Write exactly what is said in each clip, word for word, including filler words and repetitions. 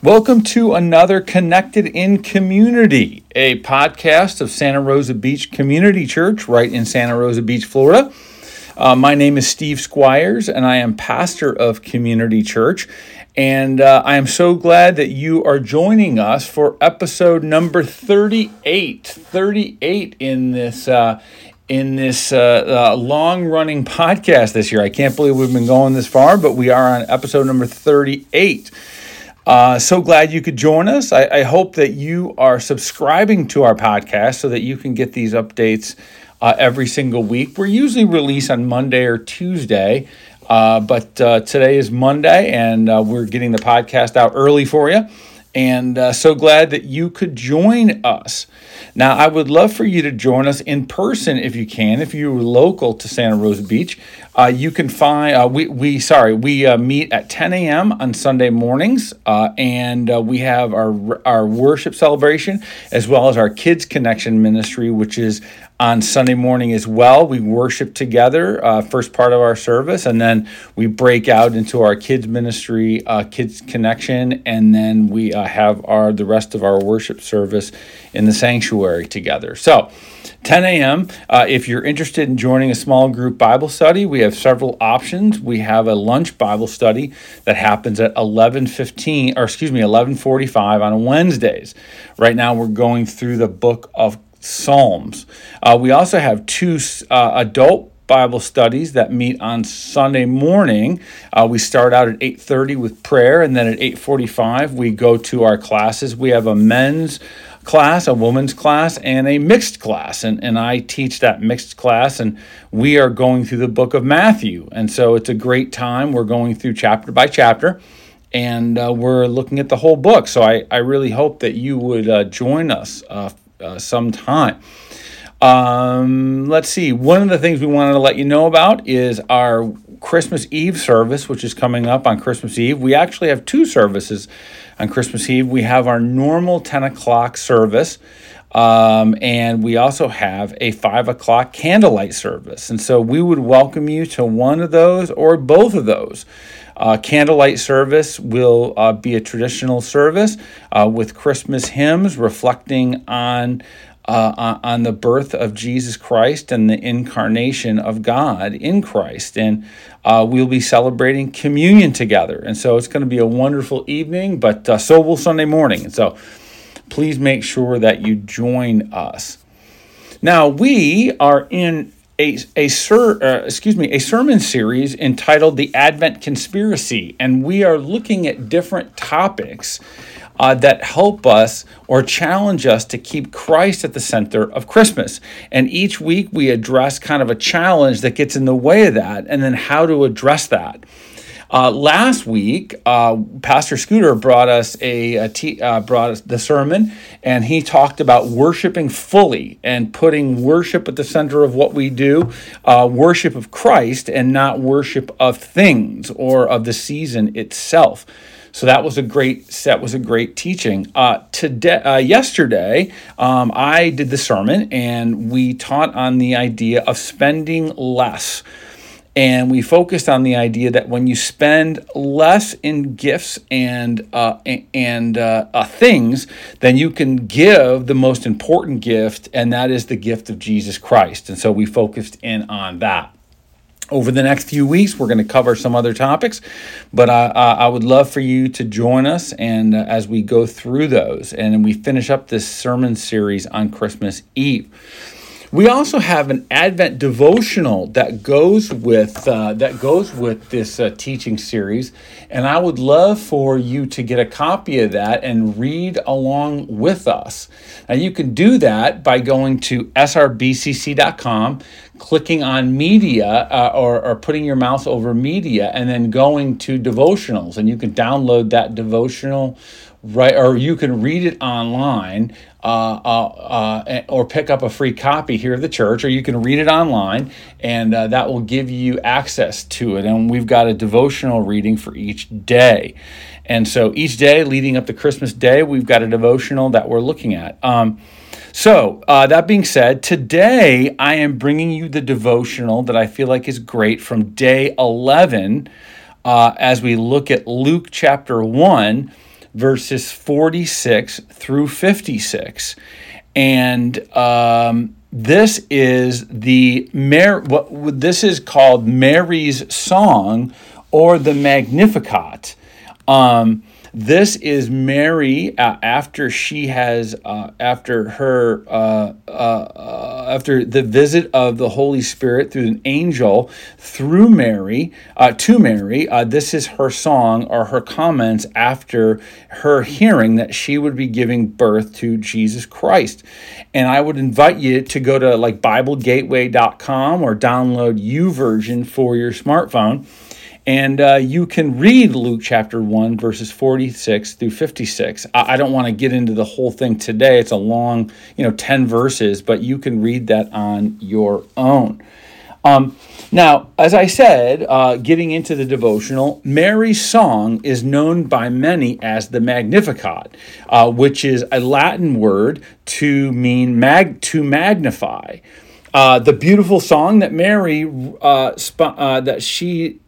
Welcome to another Connected in Community, a podcast of Santa Rosa Beach Community Church right in Santa Rosa Beach, Florida. Uh, my name is Steve Squires, and I am pastor of Community Church. And uh, I am so glad that you are joining us for episode number thirty-eight. thirty-eight in this uh, in this uh, uh, long-running podcast this year. I can't believe we've been going this far, but we are on episode number thirty-eight. Uh, so glad you could join us. I, I hope that you are subscribing to our podcast so that you can get these updates uh, every single week. We're usually released on Monday or Tuesday, uh, but uh, today is Monday, and uh, we're getting the podcast out early for you. And uh, so glad that you could join us. Now, I would love for you to join us in person if you can. If you're local to Santa Rosa Beach, uh, you can find, uh, we, we sorry, we uh, meet at ten a.m. on Sunday mornings, uh, and uh, we have our, our worship celebration as well as our Kids Connection Ministry, which is on Sunday morning as well. We worship together, uh, first part of our service, and then we break out into our kids ministry, uh, Kids Connection, and then we uh, have our the rest of our worship service in the sanctuary together. So, ten a.m. Uh, if you're interested in joining a small group Bible study, we have several options. We have a lunch Bible study that happens at eleven fifteen, or excuse me, eleven forty-five on Wednesdays. Right now, we're going through the book of Psalms. Uh, we also have two uh, adult Bible studies that meet on Sunday morning. Uh, we start out at eight thirty with prayer, and then at eight forty-five we go to our classes. We have a men's class, a women's class, and a mixed class, and, and I teach that mixed class, and we are going through the book of Matthew, and so it's a great time. We're going through chapter by chapter, and uh, we're looking at the whole book, so I, I really hope that you would uh, join us uh, uh, sometime. Um, let's see. One of the things we wanted to let you know about is our Christmas Eve service, which is coming up on Christmas Eve. We actually have two services on Christmas Eve. We have our normal ten o'clock service, um, and we also have a five o'clock candlelight service. And so we would welcome you to one of those or both of those. Uh, candlelight service will uh, be a traditional service uh, with Christmas hymns reflecting on Uh, on the birth of Jesus Christ and the incarnation of God in Christ. And uh, we'll be celebrating communion together. And so it's going to be a wonderful evening, but uh, so will Sunday morning. And so please make sure that you join us. Now, we are in a a ser, uh, excuse me a sermon series entitled The Advent Conspiracy, and we are looking at different topics Uh, that help us or challenge us to keep Christ at the center of Christmas. And each week we address kind of a challenge that gets in the way of that, and then how to address that. Uh, last week, uh, Pastor Scooter brought us a, a t- uh, brought us the sermon, and he talked about worshiping fully and putting worship at the center of what we do, uh, worship of Christ and not worship of things or of the season itself. So that was a great that was a great teaching. Uh, today, uh, yesterday, um, I did the sermon, and we taught on the idea of spending less. And we focused on the idea that when you spend less in gifts and uh, and uh, uh, things, then you can give the most important gift, and that is the gift of Jesus Christ. And so we focused in on that. Over the next few weeks, we're going to cover some other topics, but I, I would love for you to join us and uh, as we go through those, and we finish up this sermon series on Christmas Eve. We also have an Advent devotional that goes with uh, that goes with this uh, teaching series, and I would love for you to get a copy of that and read along with us. Now, you can do that by going to S R B C C dot com, clicking on media, uh, or, or putting your mouse over media, and then going to devotionals, and you can download that devotional, right, or you can read it online, uh, uh, uh, or pick up a free copy here at the church, or you can read it online, and uh, that will give you access to it. And we've got a devotional reading for each day. And so each day leading up to Christmas Day, we've got a devotional that we're looking at. Um, So, uh, that being said, today I am bringing you the devotional that I feel like is great from day eleven uh, as we look at Luke chapter one, verses forty-six through fifty-six. And um, this is the Mar- what this is called Mary's Song, or the Magnificat. Um, this is Mary uh, after she has uh, after her uh, uh, uh, after the visit of the Holy Spirit through an angel through Mary uh, to Mary. Uh, this is her song, or her comments after her hearing that she would be giving birth to Jesus Christ. And I would invite you to go to like Bible Gateway dot com or download YouVersion for your smartphone. And uh, you can read Luke chapter one, verses forty-six through fifty-six. I, I don't want to get into the whole thing today. It's a long, you know, ten verses, but you can read that on your own. Um, now, as I said, uh, getting into the devotional, Mary's Song is known by many as the Magnificat, uh, which is a Latin word to mean mag- to magnify. Uh, the beautiful song that Mary uh, sp- uh, that she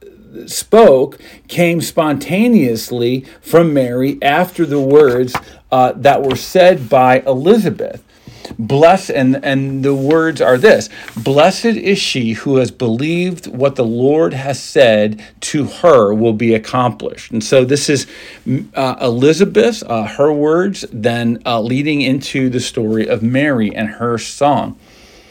spoke came spontaneously from Mary after the words uh, that were said by Elizabeth. Bless and and the words are this: "Blessed is she who has believed what the Lord has said to her will be accomplished." And so this is uh, Elizabeth, uh, her words, then uh, leading into the story of Mary and her song.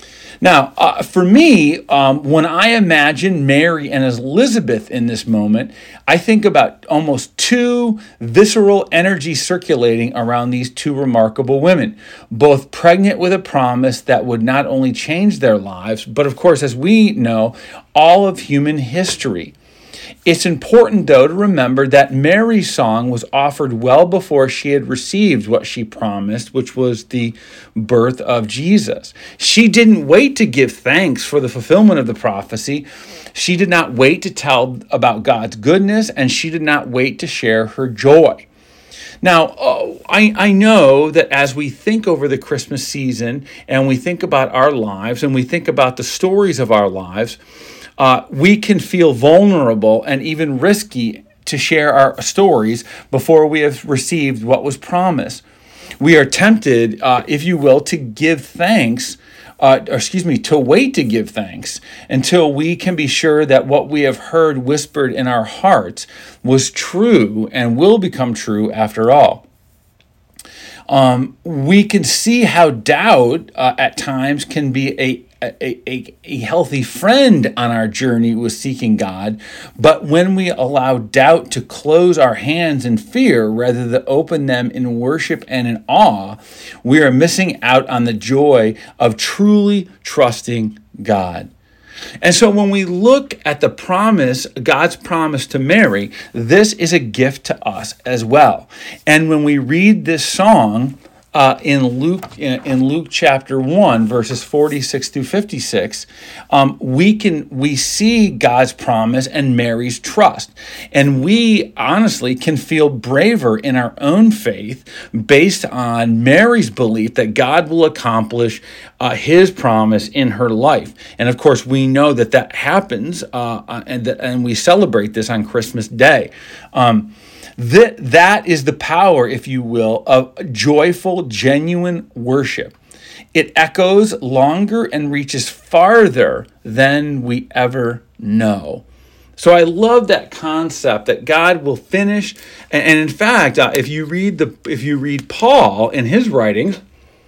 Now, uh, for me, um, when I imagine Mary and Elizabeth in this moment, I think about almost two visceral energies circulating around these two remarkable women, both pregnant with a promise that would not only change their lives, but of course, as we know, all of human history. It's important, though, to remember that Mary's song was offered well before she had received what she promised, which was the birth of Jesus. She didn't wait to give thanks for the fulfillment of the prophecy. She did not wait to tell about God's goodness, and she did not wait to share her joy. Now, uh, I, I know that as we think over the Christmas season and we think about our lives and we think about the stories of our lives, Uh, we can feel vulnerable and even risky to share our stories before we have received what was promised. We are tempted, uh, if you will, to give thanks, uh, or excuse me, to wait to give thanks until we can be sure that what we have heard whispered in our hearts was true and will become true after all. Um, we can see how doubt uh, at times can be a A, a, a healthy friend on our journey with seeking God, but when we allow doubt to close our hands in fear rather than open them in worship and in awe, we are missing out on the joy of truly trusting God. And so when we look at the promise, God's promise to Mary, this is a gift to us as well. And when we read this song, Uh, in Luke, in, in Luke chapter one, verses forty-six through fifty-six, um, we can we see God's promise and Mary's trust, and we honestly can feel braver in our own faith based on Mary's belief that God will accomplish uh, His promise in her life. And of course, we know that that happens, uh, and that, and we celebrate this on Christmas Day. Um, That, that is the power, if you will, of joyful, genuine worship. It echoes longer and reaches farther than we ever know. So I love that concept that God will finish. And, and in fact, uh, if you read the if you read Paul in his writings,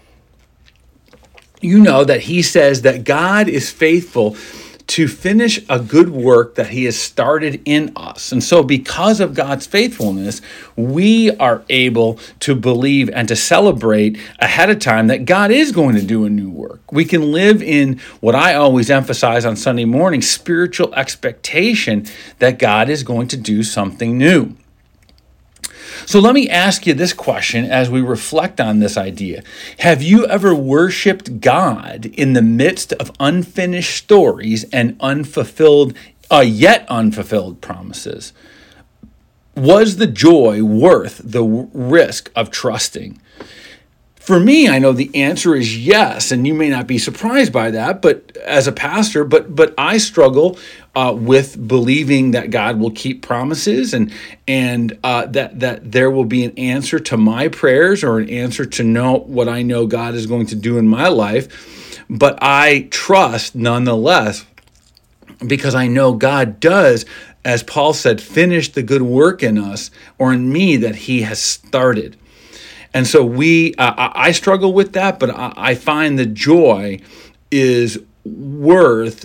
you know that he says that God is faithful to finish a good work that He has started in us. And so because of God's faithfulness, we are able to believe and to celebrate ahead of time that God is going to do a new work. We can live in what I always emphasize on Sunday morning, spiritual expectation that God is going to do something new. So let me ask you this question as we reflect on this idea. Have you ever worshiped God in the midst of unfinished stories and unfulfilled, uh, yet unfulfilled promises? Was the joy worth the risk of trusting? For me, I know the answer is yes, and you may not be surprised by that, but as a pastor, but but I struggle uh, with believing that God will keep promises and and uh, that that there will be an answer to my prayers or an answer to know what I know God is going to do in my life. But I trust nonetheless, because I know God does, as Paul said, finish the good work in us or in me that he has started. And so we, uh, I struggle with that, but I find the joy is worth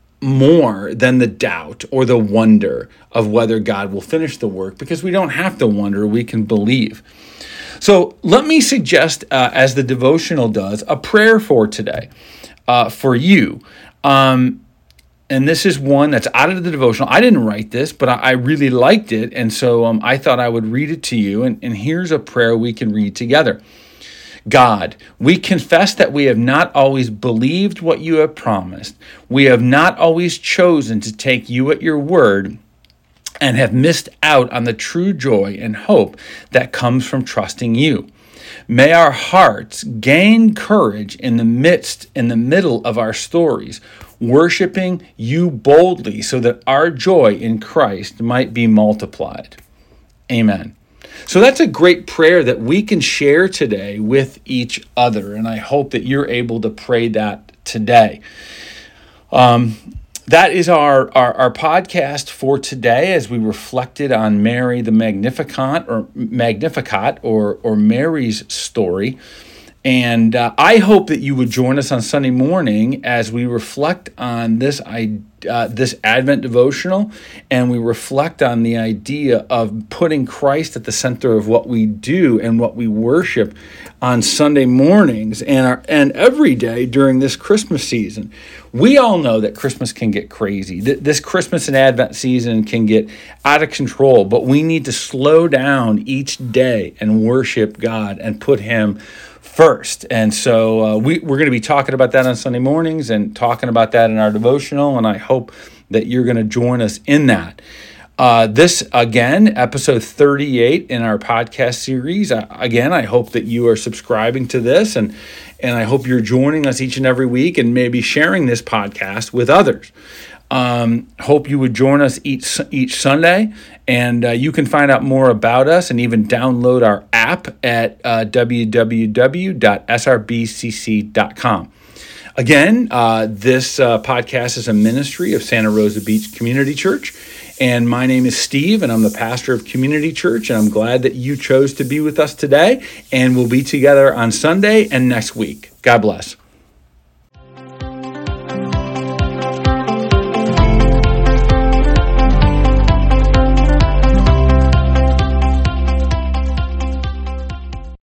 more than the doubt or the wonder of whether God will finish the work, because we don't have to wonder, we can believe. So let me suggest, uh, as the devotional does, a prayer for today, uh, for you. Um, And this is one that's out of the devotional. I didn't write this, but I, I really liked it. And so um, I thought I would read it to you. And, and here's a prayer we can read together. God, we confess that we have not always believed what you have promised. We have not always chosen to take you at your word and have missed out on the true joy and hope that comes from trusting you. May our hearts gain courage in the midst, in the middle of our stories, worshiping you boldly so that our joy in Christ might be multiplied. Amen. So that's a great prayer that we can share today with each other, and I hope that you're able to pray that today. Um, that is our, our, our podcast for today, as we reflected on Mary the Magnificat, or Magnificat, or or Mary's story. And uh, I hope that you would join us on Sunday morning as we reflect on this uh, this Advent devotional, and we reflect on the idea of putting Christ at the center of what we do and what we worship on Sunday mornings and our, and every day during this Christmas season. We all know that Christmas can get crazy. This Christmas and Advent season can get out of control, but we need to slow down each day and worship God and put Him first. And so uh, we, we're going to be talking about that on Sunday mornings and talking about that in our devotional, and I hope that you're going to join us in that. Uh, this, again, episode thirty-eight in our podcast series. Uh, again, I hope that you are subscribing to this, and, and I hope you're joining us each and every week and maybe sharing this podcast with others. Um, hope you would join us each each Sunday, and uh, you can find out more about us and even download our app at uh, w w w dot s r b c c dot com. Again, uh, this uh, podcast is a ministry of Santa Rosa Beach Community Church, and my name is Steve, and I'm the pastor of Community Church, and I'm glad that you chose to be with us today, and we'll be together on Sunday and next week. God bless.